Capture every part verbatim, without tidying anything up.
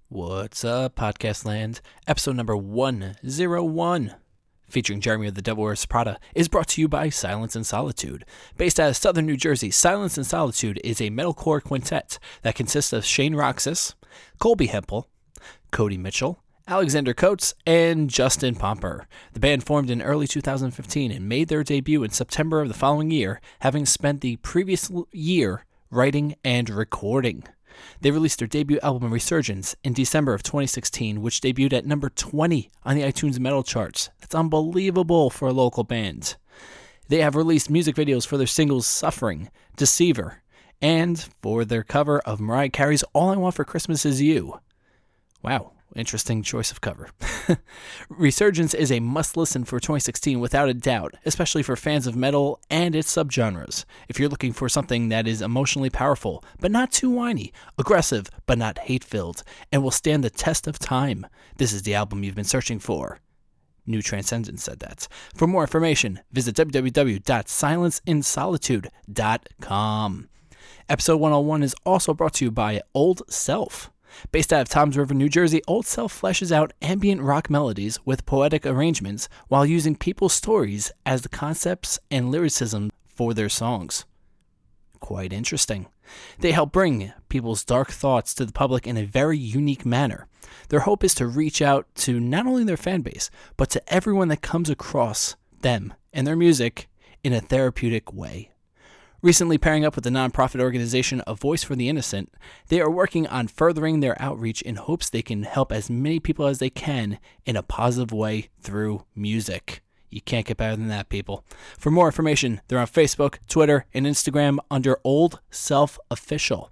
What's up, Podcast Land? Episode number one oh one, featuring Jeremy of the Devil Wears Prada, is brought to you by Silence and Solitude. Based out of Southern New Jersey, Silence and Solitude is a metalcore quintet that consists of Shane Roxas, Colby Hempel, Cody Mitchell, Alexander Coates, and Justin Pomper. The band formed in early two thousand fifteen and made their debut in September of the following year, having spent the previous year writing and recording. They released their debut album Resurgence in December of twenty sixteen, which debuted at number twenty on the iTunes Metal charts. That's unbelievable for a local band. They have released music videos for their singles Suffering, Deceiver, and for their cover of Mariah Carey's All I Want for Christmas Is You. Wow. Interesting choice of cover. Resurgence is a must-listen for twenty sixteen without a doubt, especially for fans of metal and its subgenres. If you're looking for something that is emotionally powerful, but not too whiny, aggressive, but not hate-filled, and will stand the test of time, this is the album you've been searching for. New Transcendence said that. For more information, visit w w w dot silence in solitude dot com. Episode one oh one is also brought to you by Old Self. Based out of Toms River, New Jersey, Old Self fleshes out ambient rock melodies with poetic arrangements while using people's stories as the concepts and lyricism for their songs. Quite interesting. They help bring people's dark thoughts to the public in a very unique manner. Their hope is to reach out to not only their fan base, but to everyone that comes across them and their music in a therapeutic way. Recently pairing up with the nonprofit organization A Voice for the Innocent, they are working on furthering their outreach in hopes they can help as many people as they can in a positive way through music. You can't get better than that, people. For more information, they're on Facebook, Twitter, and Instagram under Old Self Official.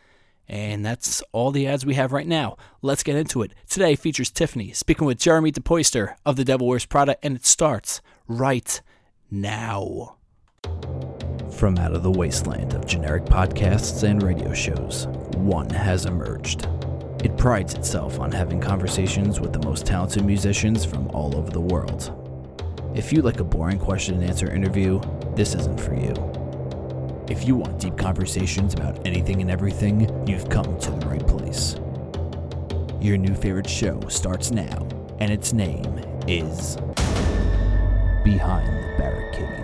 And that's all the ads we have right now. Let's get into it. Today features Tiffany speaking with Jeremy DePoister of the Devil Wears Prada, and it starts right now. From out of the wasteland of generic podcasts and radio shows, one has emerged. It prides itself on having conversations with the most talented musicians from all over the world. If you like a boring question and answer interview, this isn't for you. If you want deep conversations about anything and everything, you've come to the right place. Your new favorite show starts now, and its name is Behind the Barricade.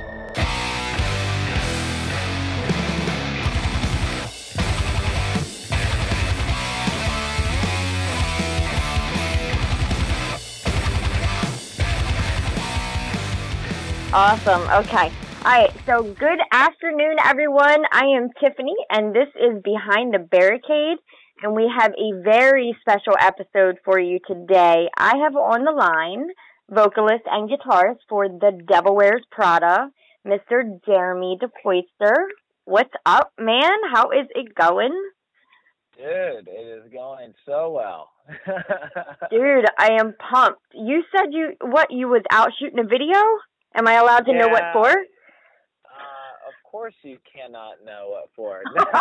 Awesome. Okay. All right. So good afternoon, everyone. I am Tiffany, and this is Behind the Barricade, and we have a very special episode for you today. I have on the line vocalist and guitarist for the Devil Wears Prada, Mister Jeremy DePoister. What's up, man? How is it going? Dude, it is going so well. Dude, I am pumped. You said you, what, you was out shooting a video? Am I allowed to yeah. know what for? Uh, of course you cannot know what for.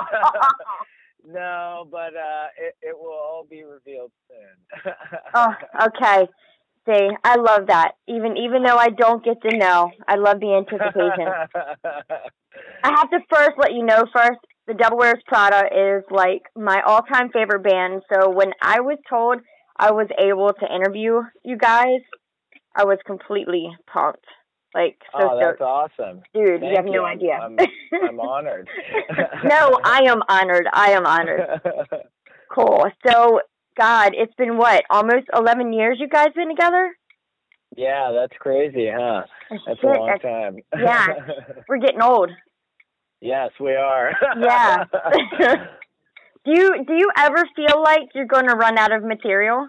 No, but uh, it, it will all be revealed soon. Oh, okay. See, I love that. Even even though I don't get to know, I love the anticipation. I have to first let you know first, the Devil Wears Prada is like my all-time favorite band. So when I was told I was able to interview you guys, I was completely pumped. Like, so oh, that's stoked. Awesome. Dude, Thank you have you. no idea. I'm, I'm honored. No, I am honored. I am honored. Cool. So, God, it's been what, almost eleven years you guys been together? Yeah, that's crazy, huh? That's Shit, a long that's, time. Yeah, we're getting old. Yes, we are. Yeah. do you do you ever feel like you're going to run out of material?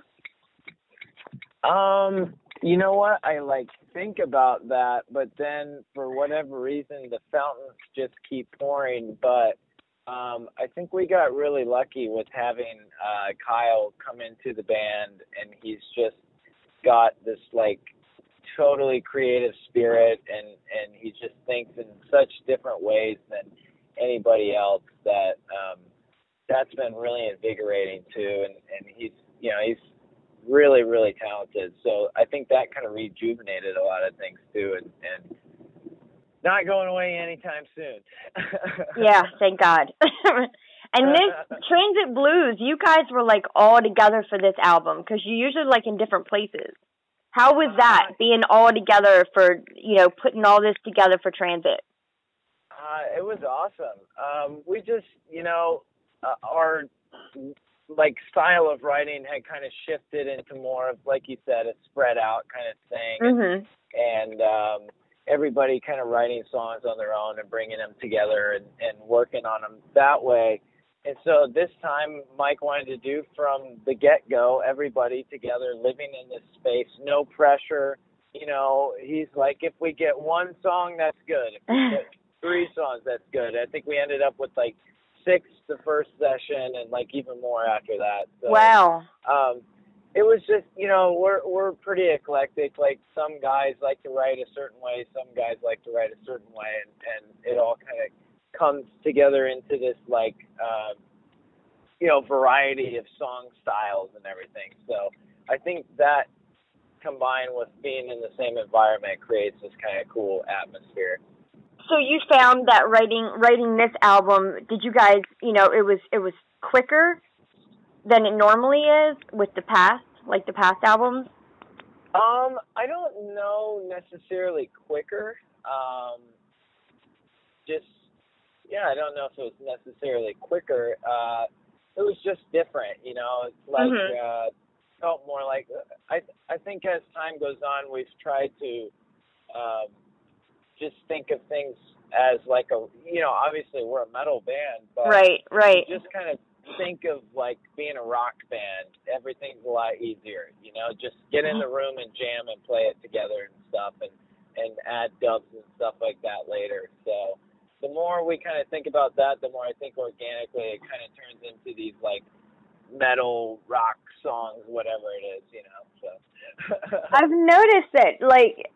Um, you know what? I like think about that, but then for whatever reason, the fountains just keep pouring. But um, I think we got really lucky with having uh, Kyle come into the band, and he's just got this like totally creative spirit, and, and he just thinks in such different ways than anybody else that um, that's been really invigorating too. And, and he's, you know, he's really, really talented. So I think that kind of rejuvenated a lot of things too, and, and not going away anytime soon. Yeah, thank God. And this Transit Blues, you guys were like all together for this album because you're usually like in different places. How was that, being all together for, you know, putting all this together for Transit? Uh, it was awesome. Um, we just, you know, uh, our like style of writing had kind of shifted into more of, like you said, a spread out kind of thing. Mm-hmm. And, and um, everybody kind of writing songs on their own and bringing them together and, and working on them that way. And so this time Mike wanted to do from the get-go, everybody together living in this space, no pressure. You know, he's like, if we get one song, that's good. If we get three songs, that's good. I think we ended up with like six the first session and like even more after that. So, wow. Um, it was just, you know, we're we're pretty eclectic. Like some guys like to write a certain way, some guys like to write a certain way, and, and it all kind of comes together into this like, uh, you know, variety of song styles and everything. So I think that combined with being in the same environment creates this kind of cool atmosphere. So you found that writing writing this album, did you guys, you know, it was it was quicker than it normally is with the past, like the past albums? Um, I don't know necessarily quicker. Um, just, yeah, I don't know if it was necessarily quicker. Uh, it was just different, you know. It's like, mm-hmm. uh, felt more like, I I think as time goes on, we've tried to um, just think of things as like a, you know, obviously we're a metal band, but right, right. just kind of think of like being a rock band. Everything's a lot easier, you know, just get in the room and jam and play it together and stuff, and, and add dubs and stuff like that later. So the more we kind of think about that, the more I think organically it kind of turns into these like metal rock songs, whatever it is, you know. So I've noticed that, like,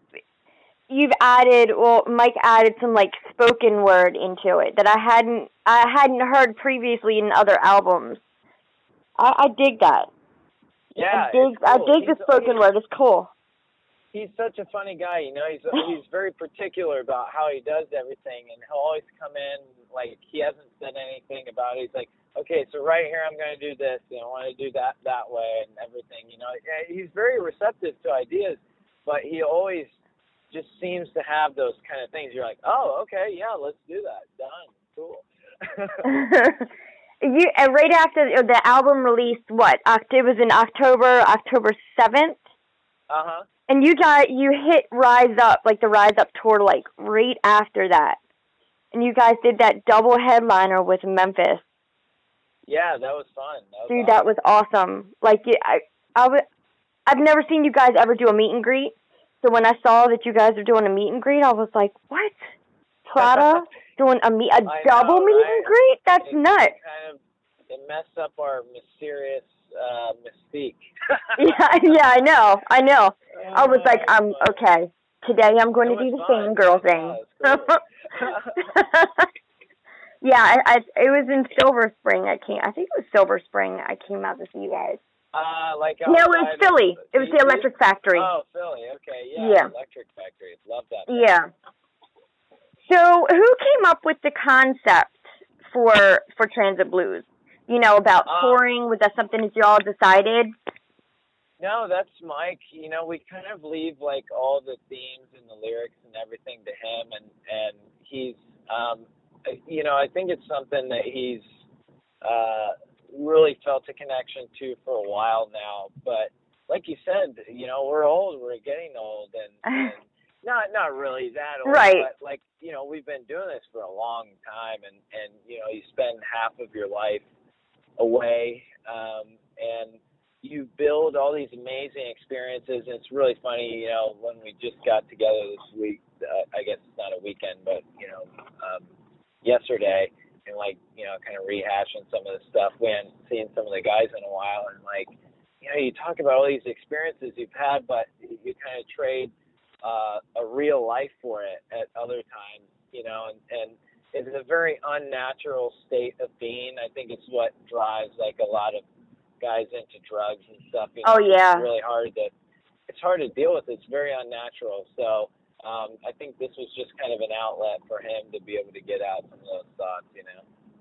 you've added, well, Mike added some like spoken word into it that I hadn't, I hadn't heard previously in other albums. I, I dig that. Yeah, I dig, cool. I dig the spoken word. It's cool. He's such a funny guy, you know. He's he's very particular about how he does everything, and he'll always come in like he hasn't said anything about it. He's like, okay, so right here I'm going to do this, and I want to do that that way, and everything. You know, he's very receptive to ideas, but he always just seems to have those kind of things. You're like, oh, okay, yeah, let's do that. Done. Cool. You uh, right after the album released, what? It was in October, October seventh. Uh huh. And you got you hit Rise Up, like the Rise Up tour, like right after that. And you guys did that double headliner with Memphis. Yeah, that was fun. That was Dude, awesome. that was awesome. Like, I, I, w- I've never seen you guys ever do a meet and greet. So when I saw that you guys were doing a meet and greet, I was like, what? Prada doing a meet, a I double know, meet right? and greet? That's it, nuts. It kind of it messed up our mysterious uh, mystique. yeah, yeah, I know, I know. Uh, I was like, I'm okay. Today I'm going it to do the fun. fangirl Yeah, thing. cool. yeah, I, I, it was in Silver Spring. I came. I think it was Silver Spring. I came out to see you guys. Uh, like no, it was Philly. It was the Electric Factory. Oh, Philly. Okay, yeah. Yeah. Electric Factory. Love that. Yeah. So, who came up with the concept for for Transit Blues? You know, about um, touring. Was that something that you all decided? No, that's Mike. You know, we kind of leave like all the themes and the lyrics and everything to him, and and he's, um, you know, I think it's something that he's uh, really felt a connection to for a while now. But like you said, you know, we're old. We're getting old, and, and not not really that old, right. but like, you know, we've been doing this for a long time, and and you know, you spend half of your life away, um, and you build all these amazing experiences. And it's really funny, you know, when we just got together this week, uh, I guess it's not a weekend, but, you know, um, yesterday, and like, you know, kind of rehashing some of the stuff. We hadn't seen some of the guys in a while, and like, you know, you talk about all these experiences you've had, but you kind of trade uh, a real life for it at other times, you know, and, and it's a very unnatural state of being. I think it's what drives like a lot of guys into drugs and stuff. You know, oh yeah. It's really hard to, it's hard to deal with. It's very unnatural. So um, I think this was just kind of an outlet for him to be able to get out some of those thoughts, you know.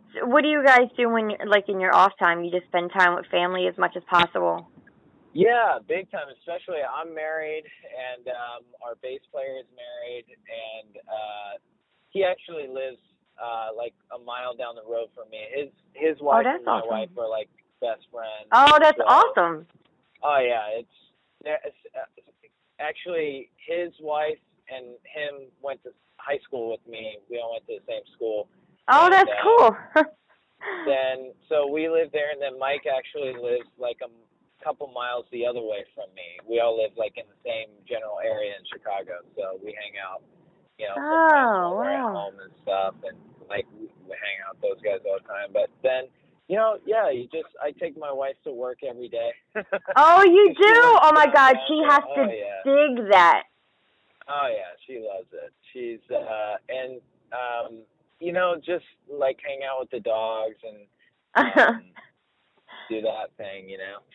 So what do you guys do when you're, like, in your off time? You just spend time with family as much as possible? Yeah, big time. Especially, I'm married, and um, our bass player is married, and uh, he actually lives uh, like a mile down the road from me. His his wife oh, and my awesome. wife are like best friends. Oh, that's so, awesome. Oh yeah, it's, it's uh, actually his wife and him went to high school with me. We all went to the same school. Oh, and, that's uh, cool. then so we live there, and then Mike actually lives like a couple miles the other way from me. We all live like in the same general area in Chicago, so we hang out, you know, sometimes Oh, when we're wow. at home and stuff, and like we, we hang out with those guys all the time. But then, you know, yeah, you just I take my wife to work every day. Oh, you do? Oh my God, downtown, she so- has to oh, yeah. dig that. Oh yeah, she loves it. She's uh and um you know, just like hang out with the dogs and um, do that thing, you know.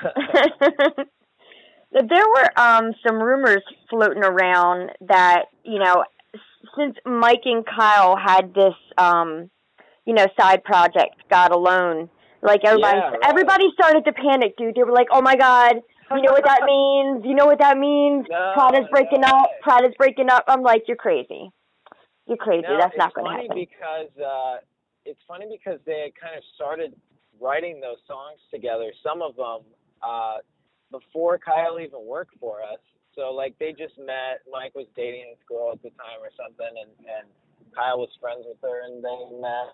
There were um some rumors floating around that, you know, since Mike and Kyle had this um you know, side project, God Alone, like everybody Yeah, right. everybody started to panic, dude. They were like, "Oh my God, you know what that means? You know what that means? No, Prada's breaking no up. way. Prada's breaking up." I'm like, "You're crazy. You're crazy. No, That's not it's going to funny happen." because uh, it's funny because they had kind of started writing those songs together. Some of them uh, before Kyle even worked for us. So like they just met. Mike was dating this girl at the time or something, and and Kyle was friends with her, and they met.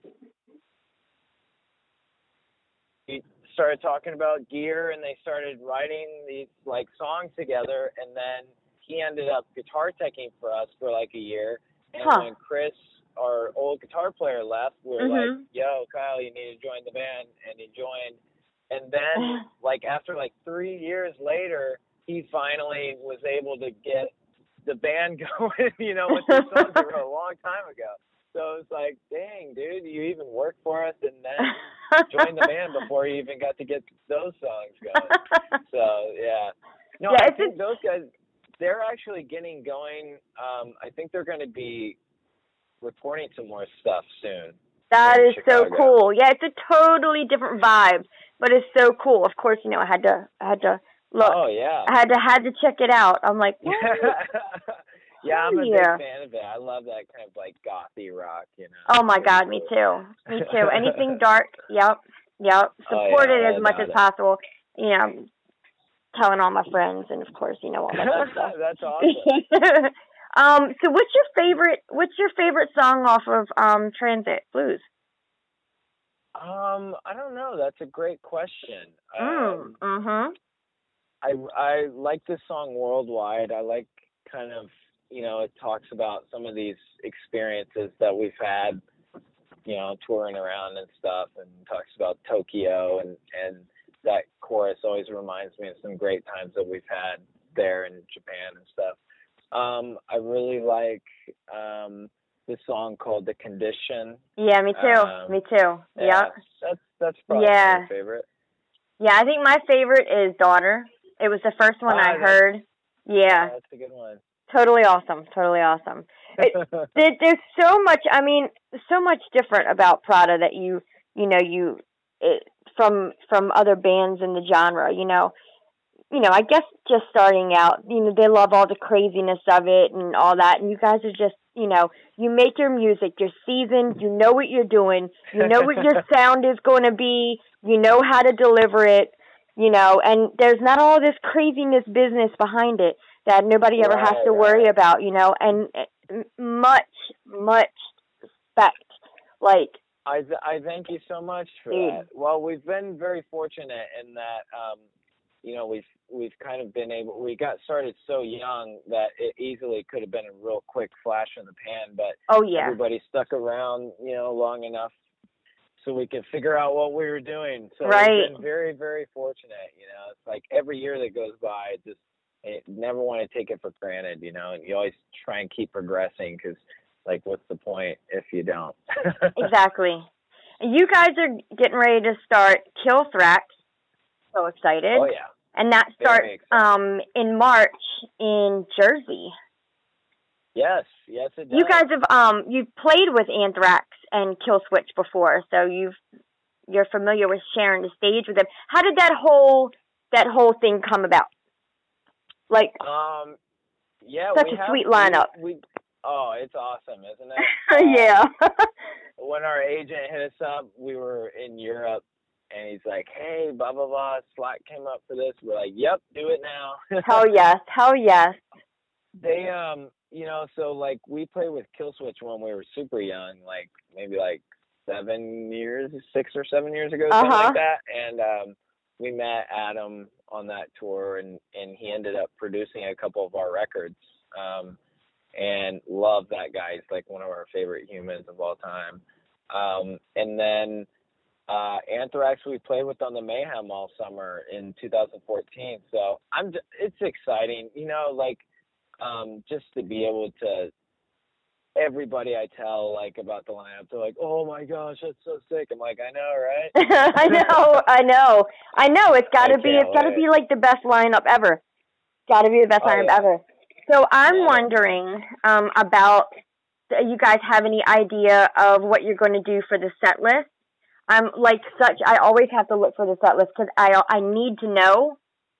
We started talking about gear, and they started writing these like songs together, and then he ended up guitar teching for us for like a year. And Huh. when Chris, our old guitar player, left, we were Mhm. like, "Yo, Kyle, you need to join the band," and he joined. And then, like after like three years later, he finally was able to get the band going. You know, with the songs he wrote a long time ago. So it's like, dang, dude, you even worked for us and then joined the band before you even got to get those songs going. So yeah, no, Yeah, I it's think a- those guys, they're actually getting going. Um, I think they're going to be recording some more stuff soon. That in is so Chicago. cool. Yeah, it's a totally different vibe, but it's so cool. Of course, you know, I had to, I had to look. Oh yeah. I had to, had to check it out. I'm like, what? Yeah, I'm a big Yeah. fan of it. I love that kind of like gothy rock, you know. Oh my Pretty God, me cool. too. Me too. Anything dark, yep, yep. Oh, Support yeah, it all as much as about it. possible. You know, telling all my friends, and of course, you know, all that good stuff. That's awesome. um, so what's your favorite? What's your favorite song off of um Transit Blues? Um, I don't know. That's a great question. Mm. Um, Mhm. I I like this song Worldwide. I like kind of, you know, it talks about some of these experiences that we've had, you know, touring around and stuff, and talks about Tokyo, and and that chorus always reminds me of some great times that we've had there in Japan and stuff. Um, I really like um this song called The Condition. Yeah, me too. Um, me too. Yeah, Yep. that's that's probably Yeah. my favorite. Yeah, I think my favorite is Daughter. It was the first one Ah, I that's- heard. Yeah, That's a good one. totally awesome. Totally awesome. It, there, there's so much. I mean, so much different about Prada that you, you know, you it, from from other bands in the genre. You know, you know. I guess just starting out, you know, they love all the craziness of it and all that, and you guys are just, you know, you make your music, you're seasoned, you know what you're doing, you know what your sound is going to be, you know how to deliver it, you know, and there's not all this craziness business behind it that nobody ever has Right, to worry right. about, you know, and uh, much, much respect. Like, I th- I thank you so much for Dude. that. Well, we've been very fortunate in that, um, you know, we've we've kind of been able. We got started so young that it easily could have been a real quick flash in the pan, but oh yeah, everybody stuck around, you know, long enough so we could figure out what we were doing. So Right. we've been very, very fortunate. You know, it's like every year that goes by, it just it, never want to take it for granted. You know, and you always try and keep progressing because, like, what's the point if you don't? exactly. You guys are getting ready to start Kill Thrax. So excited. Oh yeah. And that Very starts excited. um in March in Jersey. Yes, yes, it does. You guys have um you've played with Anthrax and Killswitch before, so you've you're familiar with sharing the stage with them. How did that whole that whole thing come about? Like, um, yeah, such we a have, sweet lineup. We, we oh, it's awesome, isn't it? Um, Yeah. When our agent hit us up, we were in Europe, and he's like, "Hey, blah blah blah, Slack came up for this." We're like, "Yep, do it now." Hell yes, hell yes. They um, you know, so like we played with Killswitch when we were super young, like maybe like seven years, six or seven years ago, Uh-huh. something like that, and um. We met Adam on that tour, and, and he ended up producing a couple of our records, um, and love that guy. He's like one of our favorite humans of all time. Um, and then uh, Anthrax we played with on the Mayhem all summer in two thousand fourteen. So I'm just, it's exciting, you know, like um, just to be able to. Everybody I tell like about the lineup, they're like, "Oh my gosh, that's so sick." I'm like, "I know, right?" I know, I know, I know. It's got to I be, can't it's got to wait. be like the best lineup ever. Got to be the best Oh, lineup yeah. ever. So I'm Yeah. wondering um, about. You guys have any idea of what you're going to do for the set list? I'm like such. I always have to look for the set list because I I need to know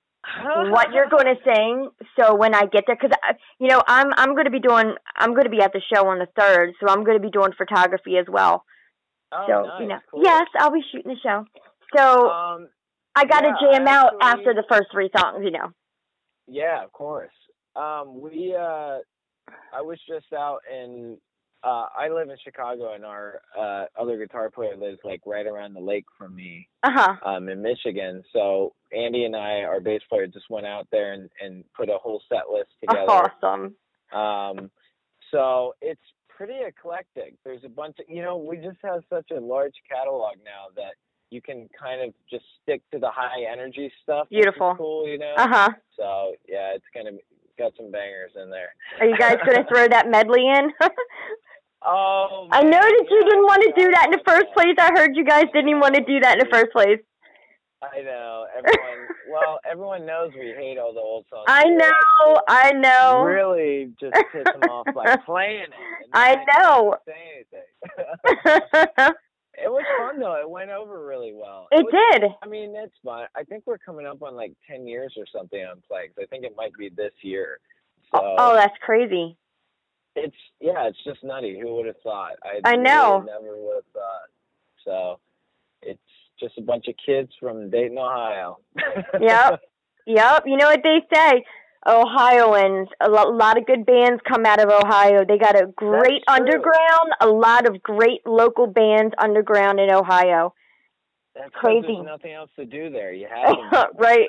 what you're going to sing. So when I get there, because you know I'm I'm going to be doing I'm going to be at the show on the third, so I'm going to be doing photography as well. Oh, So nice. you know, Cool. yes, I'll be shooting the show. So Um, I got to yeah, jam out actually- after the first three songs, you know. yeah, of course. Um, we uh, I was just out in. Uh, I live in Chicago, and our uh, other guitar player lives like right around the lake from me. Uh huh. Um, in Michigan. So Andy and I, our bass player, just went out there and, and put a whole set list together. Awesome. Um, so it's pretty eclectic. There's a bunch of, you know, we just have such a large catalog now that you can kind of just stick to the high energy stuff. which is Beautiful. cool, you know. Uh huh. So yeah, it's gonna be, got some bangers in there. Are you guys going to throw that medley in? Oh, I man, know that you yeah, didn't want to do that in the yeah. first place. I heard you guys didn't even want to do that in the first place. I know everyone. Well, everyone knows we hate all the old songs. I We're know. I know. Really, just piss them off by playing it. and I then can't know. Say anything. It was fun though. It went over really well. It was, did. I mean, it's fun. I think we're coming up on like ten years or something on Plagues. I think it might be this year. So Oh, that's crazy. it's yeah, it's just nutty. Who would have thought? I, I know. Really never would have thought. So it's just a bunch of kids from Dayton, Ohio. Yep. Yep. You know what they say? Ohioans, a lo- lot of good bands come out of Ohio. They got a great That's true. underground, a lot of great local bands underground in Ohio. That's 'cause Crazy. There's nothing else to do there. You have to, Right.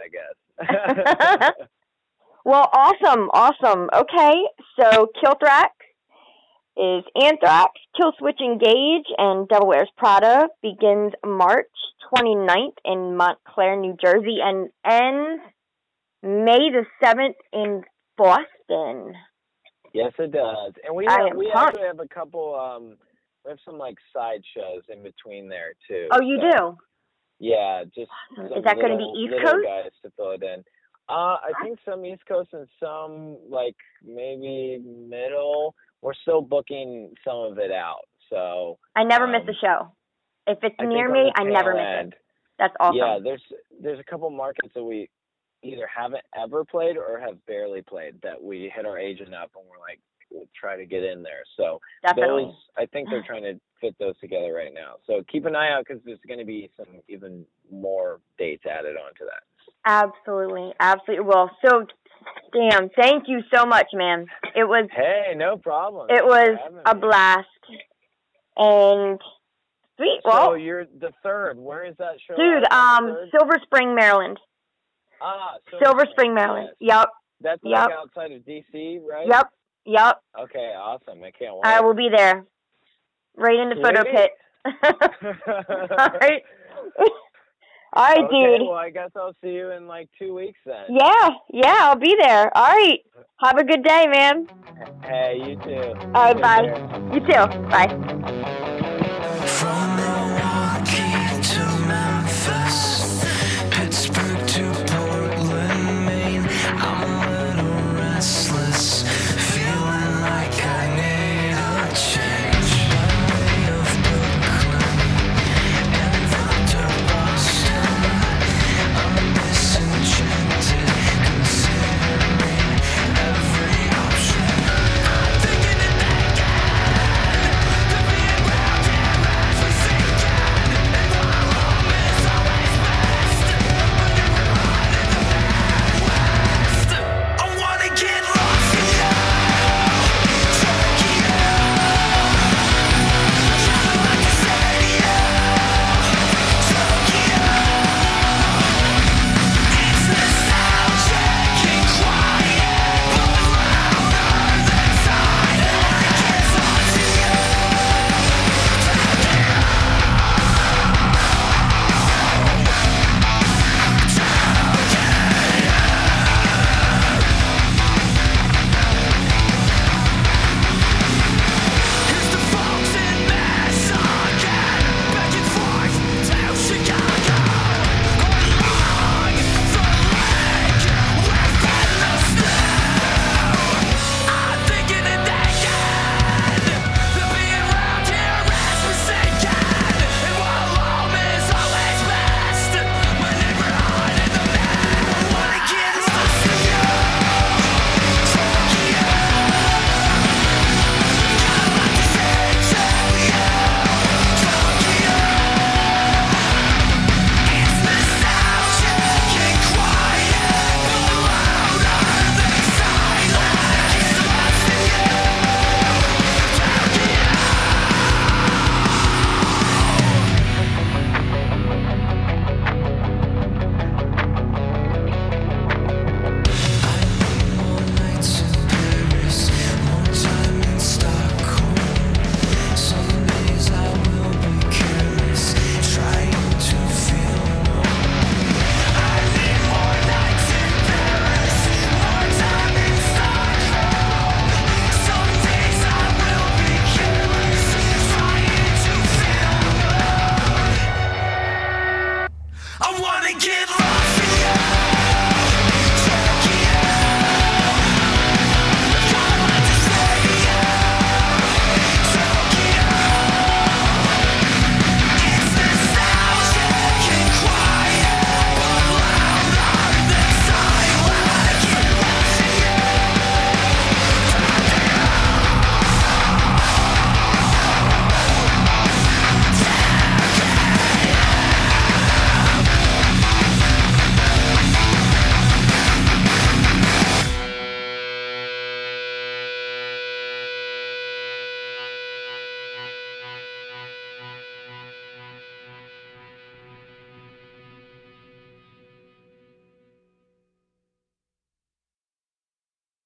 I guess. Well, awesome, awesome. Okay, so Killthrax is Anthrax, Killswitch Engage, and Devil Wears Prada begins March twenty-ninth in Montclair, New Jersey, and ends May the seventh in Boston. Yes, it does. And we I have, am we pumped. actually have a couple. Um, we have some like side shows in between there too. Oh, you So, do? Yeah, just Is some that gonna be little- East little Coast? guys to fill it in. Uh, I think some East Coast and some like maybe middle. We're still booking some of it out. So I never um, miss a show. If it's I near think on me, the I never tail miss end, it. That's awesome. Yeah, there's there's a couple markets that we either haven't ever played or have barely played that we hit our agent up and we're like, we'll try to get in there. So Definitely. those, I think they're trying to fit those together right now. So keep an eye out because there's going to be some even more dates added onto that. Absolutely, absolutely. Well, so damn, thank you so much, man. It was Hey, no problem. it Thanks for was having a me. blast. And sweet. So Well, you're the third. Where is that show? dude, at on the um, third? Silver Spring, Maryland. ah, Silver Spring, Maryland. Yes. Yep, That's like Yep. outside of D C, right? yep, yep. Okay, awesome. I can't wait. I will be there, right in the photo Sweet. pit. All right, all right, Okay, dude. well, I guess I'll see you in like two weeks then. Yeah, yeah, I'll be there. All right. Have a good day, man. Hey, you too. All right, Take bye. care. You too. Bye. From Milwaukee to Memphis, Pittsburgh to Portland, Maine, I'm a little restless, feeling like wanna get lost in